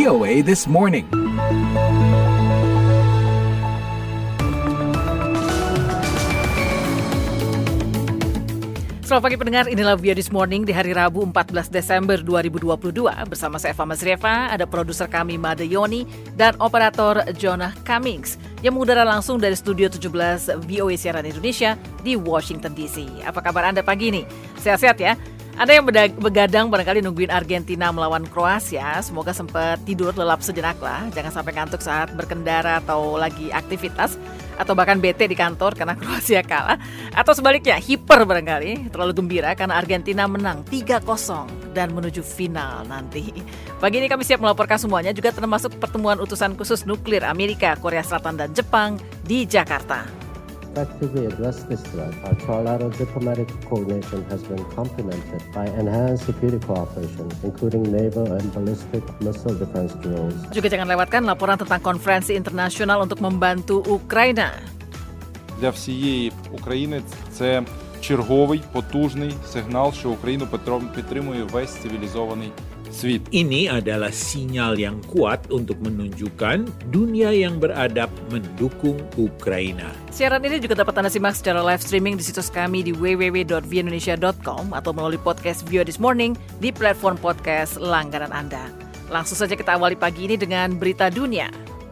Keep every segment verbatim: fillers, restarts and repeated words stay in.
V O A This Morning. Selamat pagi pendengar, inilah V O A This Morning di hari Rabu empat belas Desember dua ribu dua puluh dua. Bersama saya Eva Mazrieva, ada produser kami Made Yoni dan operator Jonah Cummings yang mengudara langsung dari Studio tujuh belas V O A Siaran Indonesia di Washington D C. Apa kabar Anda pagi ini? Sehat-sehat ya? Ada yang begadang barangkali nungguin Argentina melawan Kroasia. Semoga sempat tidur lelap sejenak lah. Jangan sampai ngantuk saat berkendara atau lagi aktivitas. Atau bahkan bete di kantor karena Kroasia kalah. Atau sebaliknya hiper barangkali. Terlalu gembira karena Argentina menang tiga kosong dan menuju final nanti. Pagi ini kami siap melaporkan semuanya, juga termasuk pertemuan utusan khusus nuklir Amerika, Korea Selatan dan Jepang di Jakarta. Effectively address this threat, our trilateral diplomatic coordination has been complemented by enhanced security cooperation, including naval and ballistic missile defense drills. Juga jangan lewatkan laporan tentang konferensi internasional untuk membantu Ukraina. Для всієї України це черговий потужний сигнал, що Україну підтримує весь цивілізований світ. Ini adalah sinyal yang kuat untuk menunjukkan dunia yang beradab mendukung Ukraina. Siaran ini juga dapat Anda simak secara live streaming di situs kami di w w w dot v indonesia dot com atau melalui podcast V O A This Morning di platform podcast langganan Anda. Langsung saja kita awali pagi ini dengan berita dunia.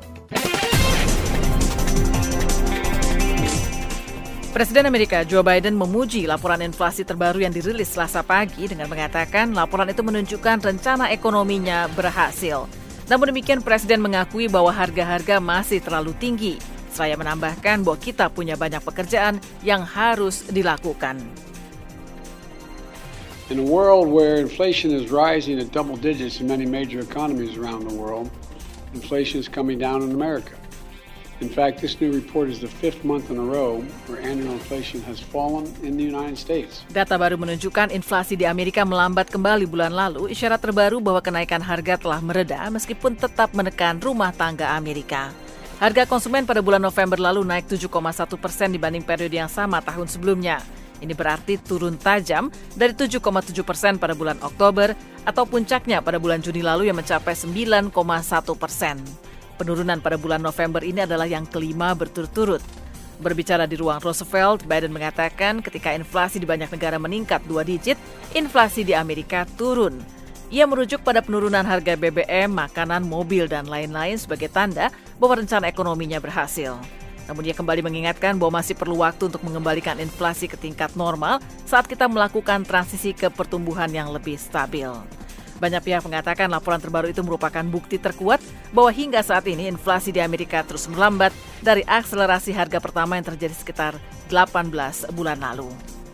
Presiden Amerika Joe Biden memuji laporan inflasi terbaru yang dirilis Selasa pagi dengan mengatakan laporan itu menunjukkan rencana ekonominya berhasil. Namun demikian, Presiden mengakui bahwa harga-harga masih terlalu tinggi. Seraya menambahkan bahwa kita punya banyak pekerjaan yang harus dilakukan. In a world where inflation is rising at double digits in many major economies around the world, inflation is coming down in America. In fact, this new report is the fifth month in a row where annual inflation has fallen in the United States. Data baru menunjukkan inflasi di Amerika melambat kembali bulan lalu, isyarat terbaru bahwa kenaikan harga telah mereda meskipun tetap menekan rumah tangga Amerika. Harga konsumen pada bulan November lalu naik tujuh koma satu persen dibanding periode yang sama tahun sebelumnya. Ini berarti turun tajam dari tujuh koma tujuh persen pada bulan Oktober atau puncaknya pada bulan Juni lalu yang mencapai sembilan koma satu persen. Penurunan pada bulan November ini adalah yang kelima berturut-turut. Berbicara di ruang Roosevelt, Biden mengatakan ketika inflasi di banyak negara meningkat dua digit, inflasi di Amerika turun. Ia merujuk pada penurunan harga B B M, makanan, mobil, dan lain-lain sebagai tanda bahwa rencana ekonominya berhasil. Namun ia kembali mengingatkan bahwa masih perlu waktu untuk mengembalikan inflasi ke tingkat normal saat kita melakukan transisi ke pertumbuhan yang lebih stabil. Banyak pihak mengatakan laporan terbaru itu merupakan bukti terkuat bahwa hingga saat ini inflasi di Amerika terus melambat dari akselerasi harga pertama yang terjadi sekitar delapan belas bulan lalu.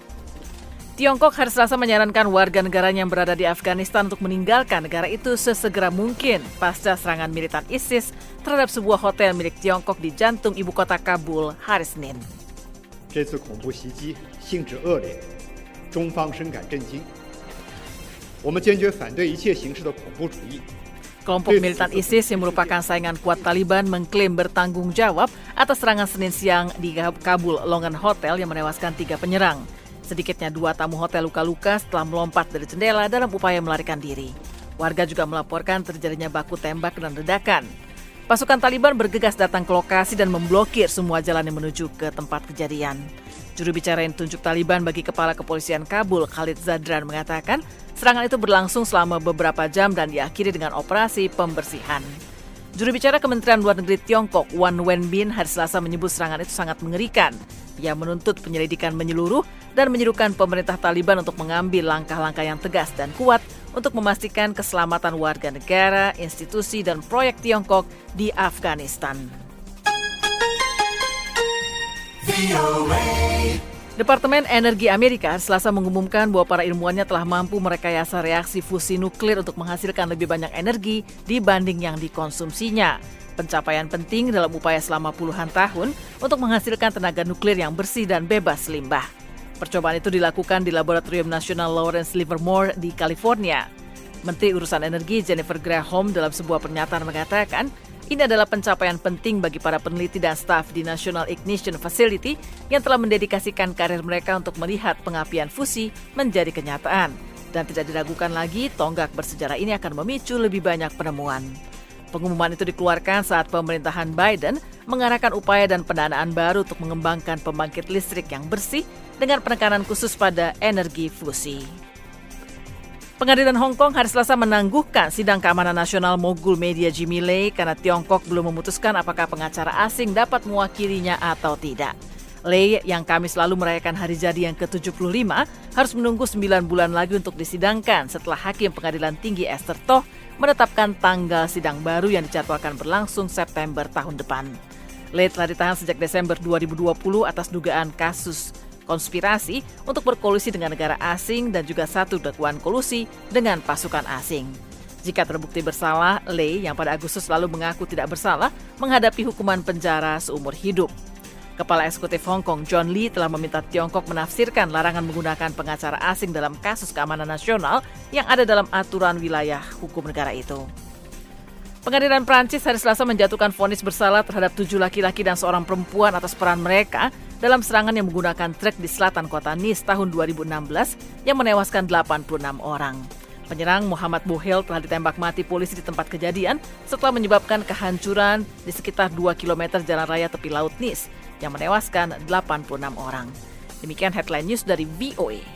Tiongkok hari Selasa menyarankan warga negaranya yang berada di Afghanistan untuk meninggalkan negara itu sesegera mungkin pasca serangan militan ISIS terhadap sebuah hotel milik Tiongkok di jantung ibu kota Kabul hari Senin. 这次恐怖袭击性质恶劣，中方深感震惊。我们坚决反对一切形式的恐怖主义。 Kelompok militan ISIS yang merupakan saingan kuat Taliban mengklaim bertanggung jawab atas serangan Senin siang di Kabul Longan Hotel yang menewaskan tiga penyerang. Sedikitnya dua tamu hotel luka-luka setelah melompat dari jendela dalam upaya melarikan diri. Warga juga melaporkan terjadinya baku tembak dan ledakan. Pasukan Taliban bergegas datang ke lokasi dan memblokir semua jalan yang menuju ke tempat kejadian. Juru bicara yang ditunjuk Taliban bagi Kepala Kepolisian Kabul, Khalid Zadran, mengatakan serangan itu berlangsung selama beberapa jam dan diakhiri dengan operasi pembersihan. Juru bicara Kementerian Luar Negeri Tiongkok, Wang Wenbin, hari Selasa menyebut serangan itu sangat mengerikan. Ia menuntut penyelidikan menyeluruh dan menyerukan pemerintah Taliban untuk mengambil langkah-langkah yang tegas dan kuat untuk memastikan keselamatan warga negara, institusi, dan proyek Tiongkok di Afghanistan. Departemen Energi Amerika Selasa mengumumkan bahwa para ilmuwannya telah mampu merekayasa reaksi fusi nuklir untuk menghasilkan lebih banyak energi dibanding yang dikonsumsinya. Pencapaian penting dalam upaya selama puluhan tahun untuk menghasilkan tenaga nuklir yang bersih dan bebas limbah. Percobaan itu dilakukan di Laboratorium Nasional Lawrence Livermore di California. Menteri Urusan Energi Jennifer Granholm dalam sebuah pernyataan mengatakan, ini adalah pencapaian penting bagi para peneliti dan staf di National Ignition Facility yang telah mendedikasikan karir mereka untuk melihat pengapian fusi menjadi kenyataan. Dan tidak diragukan lagi, tonggak bersejarah ini akan memicu lebih banyak penemuan. Pengumuman itu dikeluarkan saat pemerintahan Biden mengarahkan upaya dan pendanaan baru untuk mengembangkan pembangkit listrik yang bersih dengan penekanan khusus pada energi fusi. Pengadilan Hong Kong hari Selasa menangguhkan sidang keamanan nasional mogul media Jimmy Lai karena Tiongkok belum memutuskan apakah pengacara asing dapat mewakilinya atau tidak. Lai yang Kamis lalu merayakan hari jadi yang ke tujuh puluh lima harus menunggu sembilan bulan lagi untuk disidangkan setelah Hakim Pengadilan Tinggi Esther Toh menetapkan tanggal sidang baru yang dijadwalkan berlangsung September tahun depan. Lai telah ditahan sejak Desember dua ribu dua puluh atas dugaan kasus konspirasi untuk berkolusi dengan negara asing dan juga satu dakwaan kolusi dengan pasukan asing. Jika terbukti bersalah, Lai yang pada Agustus lalu mengaku tidak bersalah menghadapi hukuman penjara seumur hidup. Kepala Eksekutif Hong Kong John Lee telah meminta Tiongkok menafsirkan larangan menggunakan pengacara asing dalam kasus keamanan nasional yang ada dalam aturan wilayah hukum negara itu. Pengadilan Prancis hari Selasa menjatuhkan vonis bersalah terhadap tujuh laki-laki dan seorang perempuan atas peran mereka dalam serangan yang menggunakan truk di selatan kota Nice tahun dua ribu enam belas yang menewaskan delapan puluh enam orang. Penyerang Muhammad Bouhel telah ditembak mati polisi di tempat kejadian setelah menyebabkan kehancuran di sekitar dua kilometer jalan raya tepi laut Nice yang menewaskan delapan puluh enam orang. Demikian headline news dari V O A.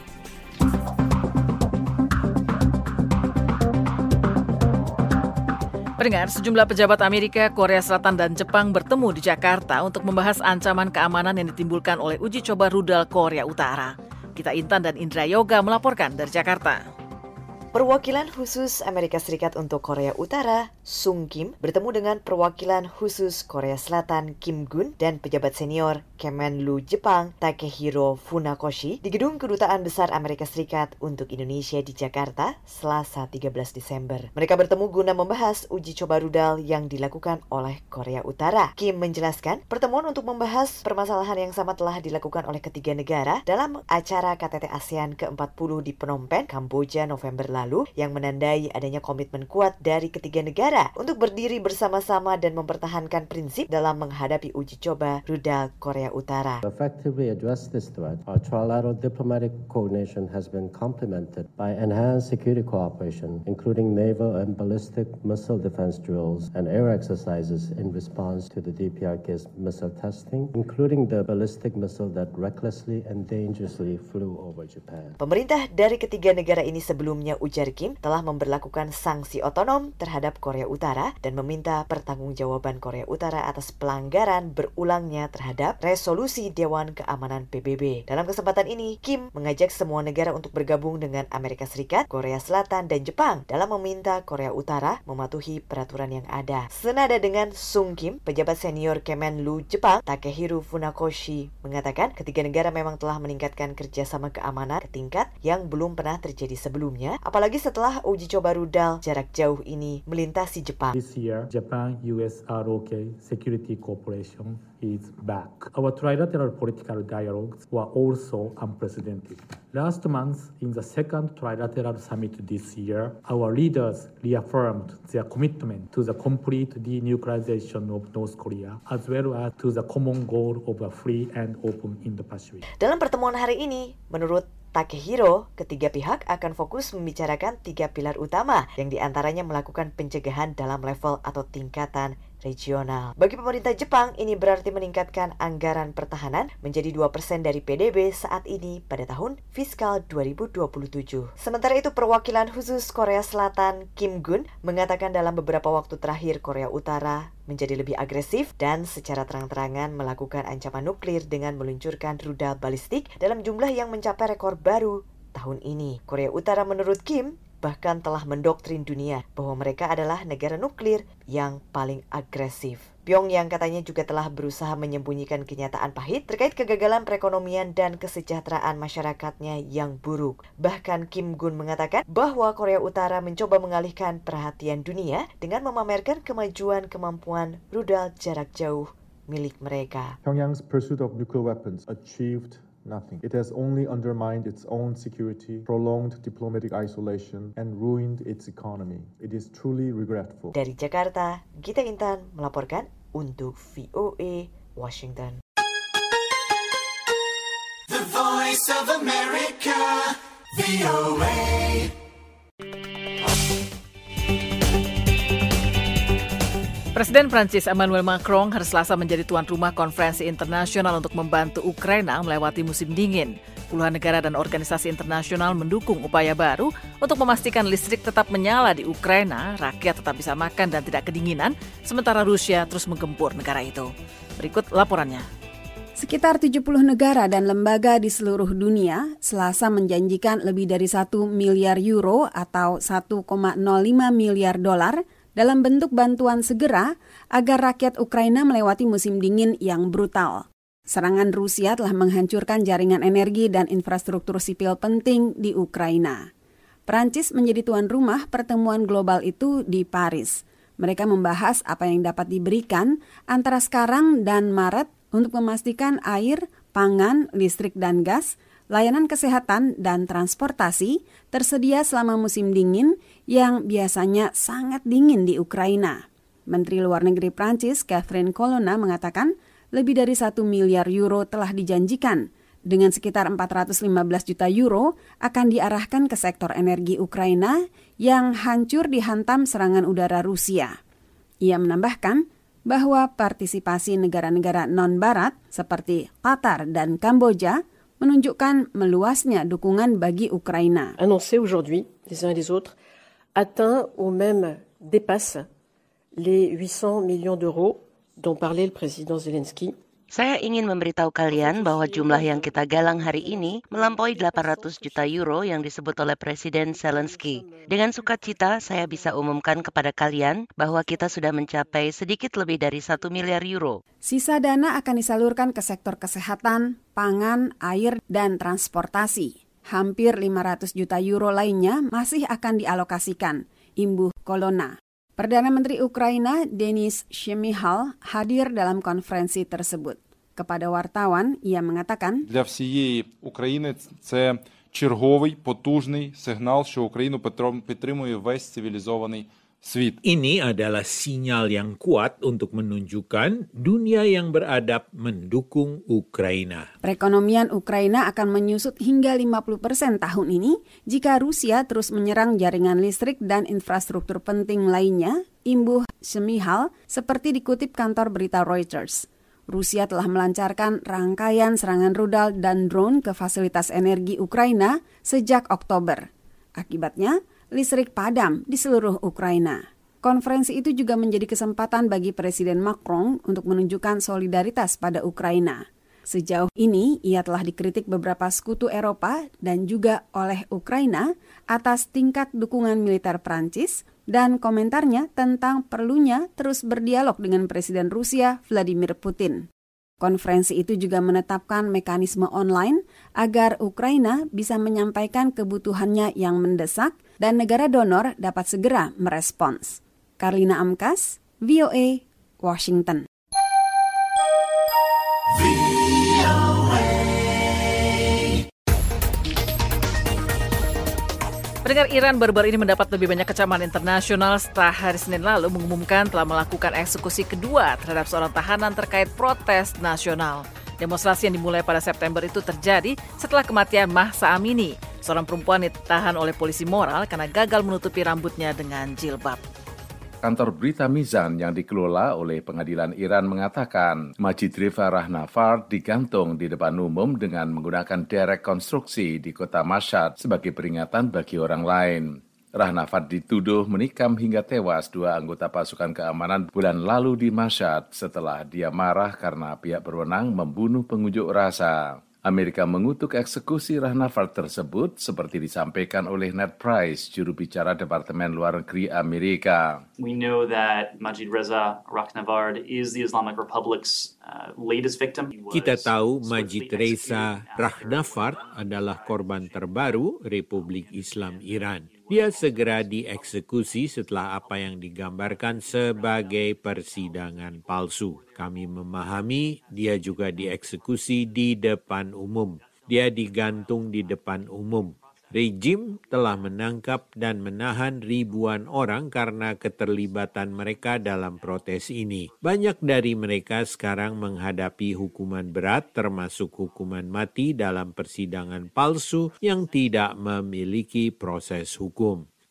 Pendengar, sejumlah pejabat Amerika, Korea Selatan, dan Jepang bertemu di Jakarta untuk membahas ancaman keamanan yang ditimbulkan oleh uji coba rudal Korea Utara. Kita Intan dan Indra Yoga melaporkan dari Jakarta. Perwakilan khusus Amerika Serikat untuk Korea Utara, Sung Kim, bertemu dengan perwakilan khusus Korea Selatan, Kim Gun, dan pejabat senior Kemenlu Jepang, Takehiro Funakoshi, di Gedung Kedutaan Besar Amerika Serikat untuk Indonesia di Jakarta, Selasa tiga belas Desember. Mereka bertemu guna membahas uji coba rudal yang dilakukan oleh Korea Utara. Kim menjelaskan, pertemuan untuk membahas permasalahan yang sama telah dilakukan oleh ketiga negara dalam acara K T T ASEAN ke empat puluh di Phnom Penh, Kamboja, November lalu. Lalu, yang menandai adanya komitmen kuat dari ketiga negara untuk berdiri bersama-sama dan mempertahankan prinsip dalam menghadapi uji coba rudal Korea Utara. To effectively address this threat, our trilateral diplomatic coordination has been complemented by enhanced security cooperation, including naval and ballistic missile defense drills and air exercises in response to the D P R K's missile testing, including the ballistic missile that recklessly and dangerously flew over Japan. Pemerintah dari ketiga negara ini sebelumnya ujar Kim telah memberlakukan sanksi otonom terhadap Korea Utara dan meminta pertanggungjawaban Korea Utara atas pelanggaran berulangnya terhadap resolusi Dewan Keamanan P B B. Dalam kesempatan ini, Kim mengajak semua negara untuk bergabung dengan Amerika Serikat, Korea Selatan, dan Jepang dalam meminta Korea Utara mematuhi peraturan yang ada. Senada dengan Sung Kim, pejabat senior Kemenlu Jepang, Takehiro Funakoshi, mengatakan ketiga negara memang telah meningkatkan kerjasama keamanan ke tingkat yang belum pernah terjadi sebelumnya, apalagi setelah uji coba rudal jarak jauh ini melintasi Jepang. This year, Japan-U S R O K security cooperation is back. Our trilateral political dialogues were also unprecedented. Last month, in the second trilateral summit this year, our leaders reaffirmed their commitment to the complete denuclearization of North Korea, as well as to the common goal of a free and open Indo-Pacific. Dalam pertemuan hari ini, menurut Takehiro, ketiga pihak akan fokus membicarakan tiga pilar utama yang diantaranya melakukan pencegahan dalam level atau tingkatan regional. Bagi pemerintah Jepang, ini berarti meningkatkan anggaran pertahanan menjadi dua persen dari P D B saat ini pada tahun fiskal dua ribu dua puluh tujuh. Sementara itu, perwakilan khusus Korea Selatan, Kim Gun, mengatakan dalam beberapa waktu terakhir Korea Utara menjadi lebih agresif dan secara terang-terangan melakukan ancaman nuklir dengan meluncurkan rudal balistik dalam jumlah yang mencapai rekor baru tahun ini. Korea Utara menurut Kim bahkan telah mendoktrin dunia bahwa mereka adalah negara nuklir yang paling agresif. Pyongyang katanya juga telah berusaha menyembunyikan kenyataan pahit terkait kegagalan perekonomian dan kesejahteraan masyarakatnya yang buruk. Bahkan Kim Gun mengatakan bahwa Korea Utara mencoba mengalihkan perhatian dunia dengan memamerkan kemajuan kemampuan rudal jarak jauh milik mereka. Pyongyang's pursuit of nuclear weapons achieved nothing. It has only undermined its own security, prolonged diplomatic isolation, and ruined its economy. It is truly regretful. Dari Jakarta, Gita Intan melaporkan untuk V O A Washington. The Voice of America, V O A. Presiden Prancis Emmanuel Macron hari Selasa menjadi tuan rumah konferensi internasional untuk membantu Ukraina melewati musim dingin. Puluhan negara dan organisasi internasional mendukung upaya baru untuk memastikan listrik tetap menyala di Ukraina, rakyat tetap bisa makan dan tidak kedinginan, sementara Rusia terus menggempur negara itu. Berikut laporannya. Sekitar tujuh puluh negara dan lembaga di seluruh dunia Selasa menjanjikan lebih dari satu miliar euro atau satu koma nol lima miliar dolar dalam bentuk bantuan segera agar rakyat Ukraina melewati musim dingin yang brutal. Serangan Rusia telah menghancurkan jaringan energi dan infrastruktur sipil penting di Ukraina. Prancis menjadi tuan rumah pertemuan global itu di Paris. Mereka membahas apa yang dapat diberikan antara sekarang dan Maret untuk memastikan air, pangan, listrik dan gas, layanan kesehatan dan transportasi tersedia selama musim dingin yang biasanya sangat dingin di Ukraina. Menteri Luar Negeri Prancis, Catherine Colonna, mengatakan lebih dari satu miliar euro telah dijanjikan, dengan sekitar empat ratus lima belas juta euro akan diarahkan ke sektor energi Ukraina yang hancur dihantam serangan udara Rusia. Ia menambahkan bahwa partisipasi negara-negara non-barat seperti Qatar dan Kamboja menunjukkan meluasnya dukungan bagi Ukraina. Annoncé aujourd'hui les uns et les autres atteint ou même dépasse les huit cents millions d'euros dont parlait le président Zelensky. Saya ingin memberitahu kalian bahwa jumlah yang kita galang hari ini melampaui delapan ratus juta euro yang disebut oleh Presiden Zelensky. Dengan sukacita, saya bisa umumkan kepada kalian bahwa kita sudah mencapai sedikit lebih dari satu miliar euro. Sisa dana akan disalurkan ke sektor kesehatan, pangan, air, dan transportasi. Hampir lima ratus juta euro lainnya masih akan dialokasikan, imbuh Colonna. Perdana Menteri Ukraina Denis Shmyhal hadir dalam konferensi tersebut. Kepada wartawan, ia mengatakan, Для всієї України це черговий потужний сигнал, що Україну підтримує весь цивілізований світ. Ini adalah sinyal yang kuat untuk menunjukkan dunia yang beradab mendukung Ukraina. Perekonomian Ukraina akan menyusut hingga lima puluh persen tahun ini jika Rusia terus menyerang jaringan listrik dan infrastruktur penting lainnya, imbuh Shmyhal, seperti dikutip kantor berita Reuters. Rusia telah melancarkan rangkaian serangan rudal dan drone ke fasilitas energi Ukraina sejak Oktober. Akibatnya, listrik padam di seluruh Ukraina. Konferensi itu juga menjadi kesempatan bagi Presiden Macron untuk menunjukkan solidaritas pada Ukraina. Sejauh ini, ia telah dikritik beberapa sekutu Eropa dan juga oleh Ukraina atas tingkat dukungan militer Prancis dan komentarnya tentang perlunya terus berdialog dengan Presiden Rusia Vladimir Putin. Konferensi itu juga menetapkan mekanisme online agar Ukraina bisa menyampaikan kebutuhannya yang mendesak dan negara donor dapat segera merespons. Karlina Amkas, V O A, Washington. Pendengar, Iran baru-baru ini mendapat lebih banyak kecaman internasional setelah hari Senin lalu mengumumkan telah melakukan eksekusi kedua terhadap seorang tahanan terkait protes nasional. Demonstrasi yang dimulai pada September itu terjadi setelah kematian Mahsa Amini, seorang perempuan ditahan oleh polisi moral karena gagal menutupi rambutnya dengan jilbab. Kantor berita Mizan yang dikelola oleh pengadilan Iran mengatakan Majid Reza Rahnavard digantung di depan umum dengan menggunakan derek konstruksi di kota Mashhad sebagai peringatan bagi orang lain. Rahnavard dituduh menikam hingga tewas dua anggota pasukan keamanan bulan lalu di Mashhad setelah dia marah karena pihak berwenang membunuh pengunjuk rasa. Amerika mengutuk eksekusi Rahnavard tersebut seperti disampaikan oleh Ned Price, juru bicara Departemen Luar Negeri Amerika. We know that Majid Reza Rahnavard is the Islamic Republic's uh, latest victim. Kita tahu Majid Reza Rahnavard adalah korban terbaru Republik Islam Iran. Dia segera dieksekusi setelah apa yang digambarkan sebagai persidangan palsu. Kami memahami dia juga dieksekusi di depan umum. Dia digantung di depan umum. Rejim telah menangkap dan menahan ribuan orang karena keterlibatan mereka dalam protes ini. Banyak dari mereka sekarang menghadapi hukuman berat termasuk hukuman mati dalam persidangan palsu yang tidak memiliki proses hukum.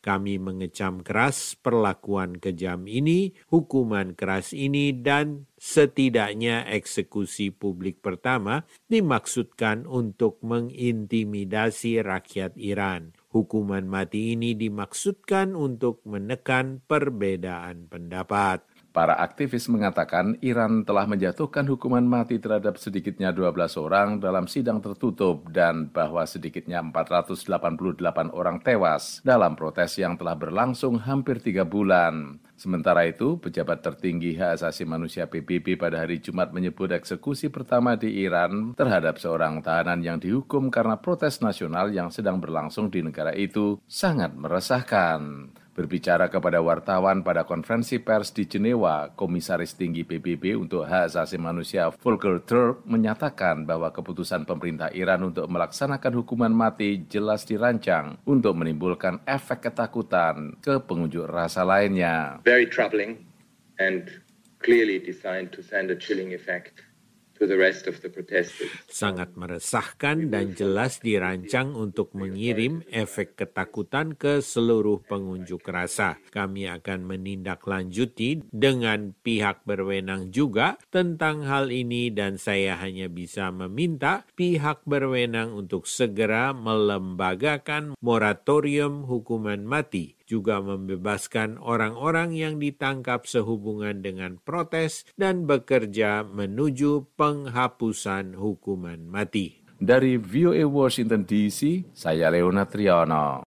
Kami mengecam keras perlakuan kejam ini, hukuman keras ini, dan setidaknya eksekusi publik pertama dimaksudkan untuk mengintimidasi rakyat Iran. Hukuman mati ini dimaksudkan untuk menekan perbedaan pendapat. Para aktivis mengatakan Iran telah menjatuhkan hukuman mati terhadap sedikitnya dua belas orang dalam sidang tertutup dan bahwa sedikitnya empat ratus delapan puluh delapan orang tewas dalam protes yang telah berlangsung hampir tiga bulan. Sementara itu, pejabat tertinggi hak asasi manusia P B B pada hari Jumat menyebut eksekusi pertama di Iran terhadap seorang tahanan yang dihukum karena protes nasional yang sedang berlangsung di negara itu sangat meresahkan. Berbicara kepada wartawan pada konferensi pers di Jenewa, Komisaris Tinggi P B B untuk Hak Asasi Manusia Volker Turk menyatakan bahwa keputusan pemerintah Iran untuk melaksanakan hukuman mati jelas dirancang untuk menimbulkan efek ketakutan ke pengunjuk rasa lainnya. Very troubling and clearly designed to send a chilling effect to the rest of the protesters. Sangat meresahkan dan jelas dirancang untuk mengirim efek ketakutan ke seluruh pengunjuk rasa. Kami akan menindaklanjuti dengan pihak berwenang juga tentang hal ini dan saya hanya bisa meminta pihak berwenang untuk segera melembagakan moratorium hukuman mati, juga membebaskan orang-orang yang ditangkap sehubungan dengan protes dan bekerja menuju penghapusan hukuman mati. Dari V O A Washington D C, saya Leonard Triono.